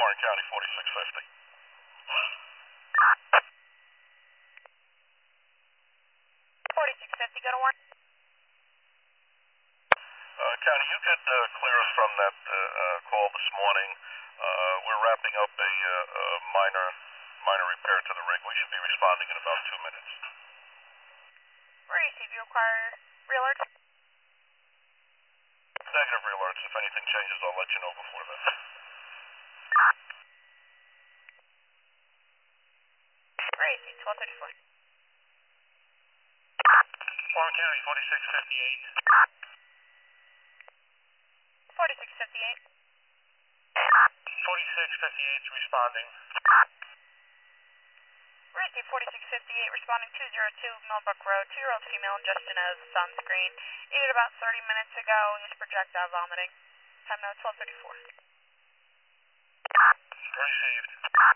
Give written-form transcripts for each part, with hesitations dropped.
Warren County, 4650. 4650, go to Warren. County, you could clear us from that call this morning. We're wrapping up a minor repair to the rig. We should be responding in about 2 minutes. Receive, you require re-alerts? Negative re-alerts. If anything changes, I'll let you know before then. Receive, 1234. Warren County, 4658. 4658. 4658 is responding. Receive, 4658, responding 202 Millbrook Road, 2-year-old female ingestion of sunscreen. Needed about 30 minutes ago, is projectile vomiting. Time now 1234. Received.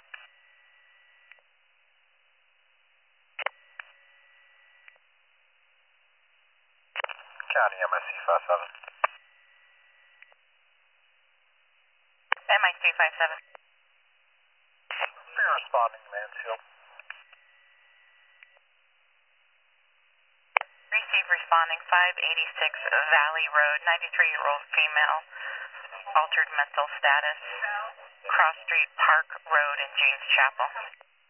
County, MSC 57. MI 357. You're responding, Mansfield. Receive, responding 586 Valley Road, 93-year-old female, altered mental status, Cross Street Park Road in James Chapel.